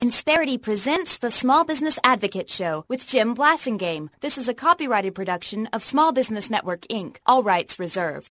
Insperity presents the Small Business Advocate Show with Jim Blasingame. This is a copyrighted production of Small Business Network, Inc. All rights reserved.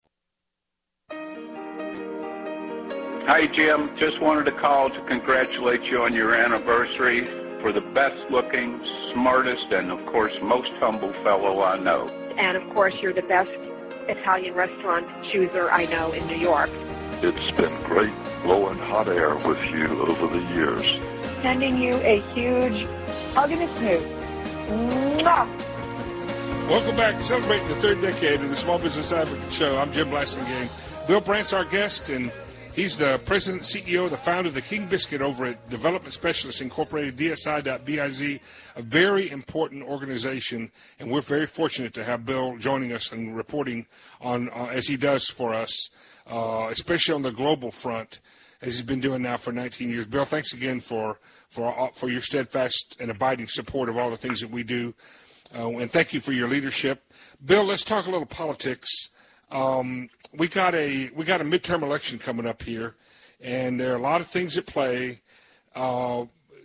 Hi, Jim. Just wanted to call to congratulate you on your anniversary. For the best-looking, smartest, and, of course, most humble fellow I know. And, of course, you're the best Italian restaurant chooser I know in New York. It's been great blowing hot air with you over the years. Sending you a huge hug and a smooch. Mwah! Welcome back. Celebrating the third decade of the Small Business Advocate Show. I'm Jim Blasingame. Bill Brandt's our guest, and he's the president, CEO, the founder of the King Biscuit over at Development Specialists Incorporated, DSI.biz, a very important organization, and we're very fortunate to have Bill joining us and reporting on, as he does for us, especially on the global front, as he's been doing now for 19 years. Bill, thanks again for your steadfast and abiding support of all the things that we do, and thank you for your leadership. Bill, let's talk a little politics. We got a midterm election coming up here, and there are a lot of things at play. Are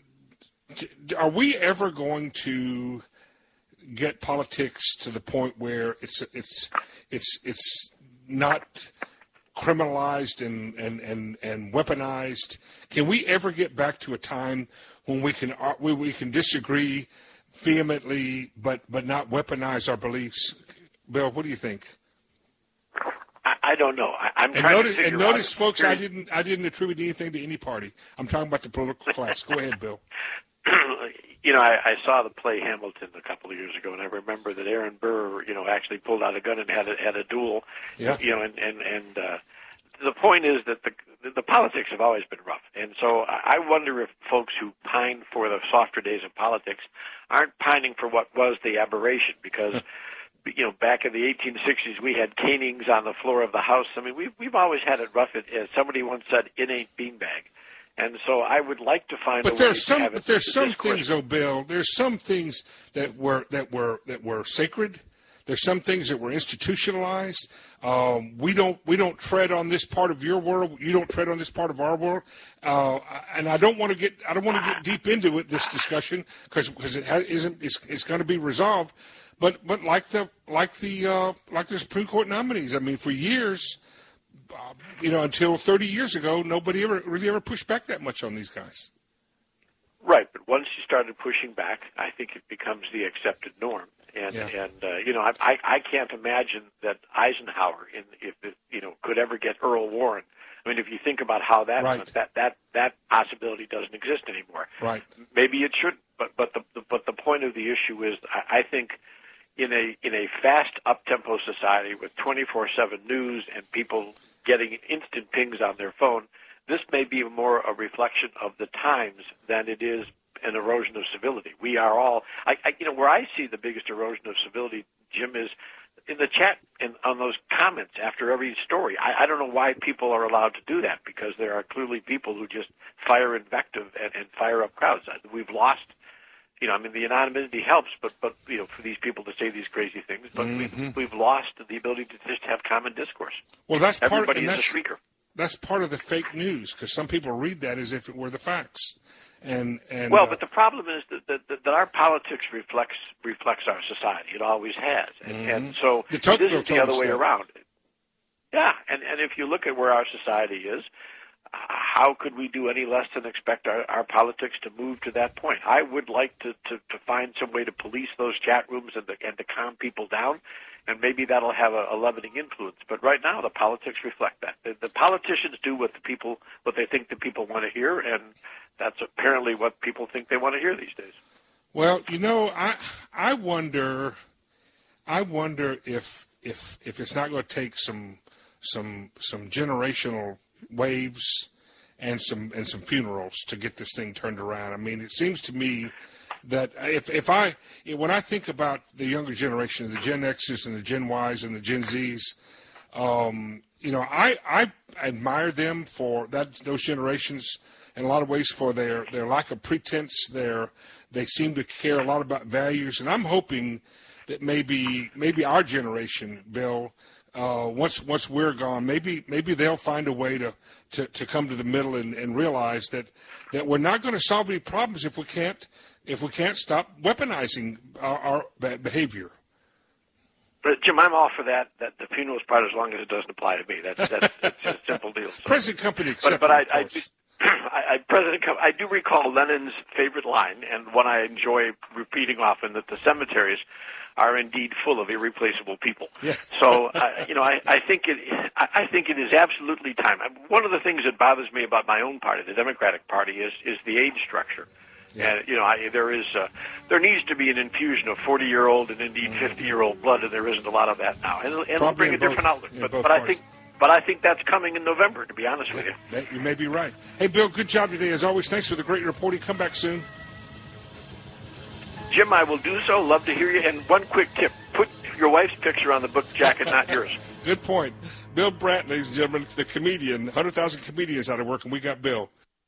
we ever going to get politics to the point where it's not criminalized and weaponized? Can we ever get back to a time when we can disagree vehemently but not weaponize our beliefs? Bill, what do you think? I don't know. I'm trying to figure out. And notice, folks, I didn't attribute anything to any party. I'm talking about the political class. Go ahead, Bill. You know, I saw the play Hamilton a couple of years ago, and I remember that Aaron Burr, actually pulled out a gun and had a duel. Yeah. And the point is that the politics have always been rough, and so I wonder if folks who pine for the softer days of politics aren't pining for what was the aberration, because. Back in the 1860s, we had canings on the floor of the House. I mean, we've always had it rough. As somebody once said, "It ain't beanbag." And so I would like to find. But there's some things, though, Bill. There's some things that were sacred. There's some things that were institutionalized. We don't tread on this part of your world. You don't tread on this part of our world. And I don't want to get deep into this discussion because it's going to be resolved. But like the Supreme Court nominees, I mean, for years, until 30 years ago, nobody ever pushed back that much on these guys. Right, but once you started pushing back, I think it becomes the accepted norm. And I can't imagine that Eisenhower, could ever get Earl Warren. I mean, if you think about how that went, that possibility doesn't exist anymore. Right. Maybe it should, but the point of the issue is, I think. In a fast, up-tempo society with 24/7 news and people getting instant pings on their phone, this may be more a reflection of the times than it is an erosion of civility. We are all, where I see the biggest erosion of civility, Jim, is in the chat and on those comments after every story. I don't know why people are allowed to do that, because there are clearly people who just fire invective and fire up crowds. We've lost. The anonymity helps, but for these people to say these crazy things, but we've lost the ability to just have common discourse. Well, that's everybody is a shrieker. That's part of the fake news, because some people read that as if it were the facts. But the problem is that our politics reflects our society. It always has, and so this is the other way around. Yeah, and if you look at where our society is. How could we do any less than expect our politics to move to that point? I would like to find some way to police those chat rooms and to calm people down, and maybe that'll have a leavening influence. But right now, the politics reflect that. The politicians do what they think the people want to hear, and that's apparently what people think they want to hear these days. Well, I wonder if it's not going to take some generational waves and some funerals to get this thing turned around. I mean, it seems to me that when I think about the younger generation, the Gen X's and the Gen Y's and the Gen Z's, I admire them for those generations in a lot of ways for their lack of pretense. They seem to care a lot about values, and I'm hoping that maybe our generation, Bill, once we're gone, maybe they'll find a way to come to the middle and realize that we're not going to solve any problems if we can't stop weaponizing our behavior. But Jim, I'm all for that the funeral's part as long as it doesn't apply to me. That's a simple deal. So. Present company accepted. But I do recall Lenin's favorite line, and one I enjoy repeating often, that the cemeteries are indeed full of irreplaceable people. Yeah. So, I think it is absolutely time. One of the things that bothers me about my own party, the Democratic Party, is the age structure. Yeah. And there needs to be an infusion of 40-year-old and indeed 50-year-old blood, and there isn't a lot of that now. And it'll bring a different outlook. But I think that's coming in November, to be honest with you. You may be right. Hey, Bill, good job today. As always, thanks for the great reporting. Come back soon. Jim, I will do so. Love to hear you. And one quick tip. Put your wife's picture on the book jacket, not yours. Good point. Bill Brandt, ladies and gentlemen, the comedian. 100,000 comedians out of work, and we got Bill.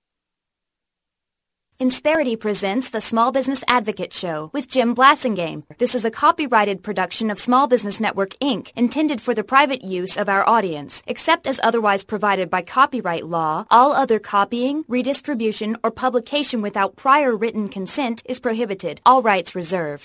Insperity presents the Small Business Advocate Show with Jim Blasingame. This is a copyrighted production of Small Business Network, Inc., intended for the private use of our audience. Except as otherwise provided by copyright law, all other copying, redistribution, or publication without prior written consent is prohibited. All rights reserved.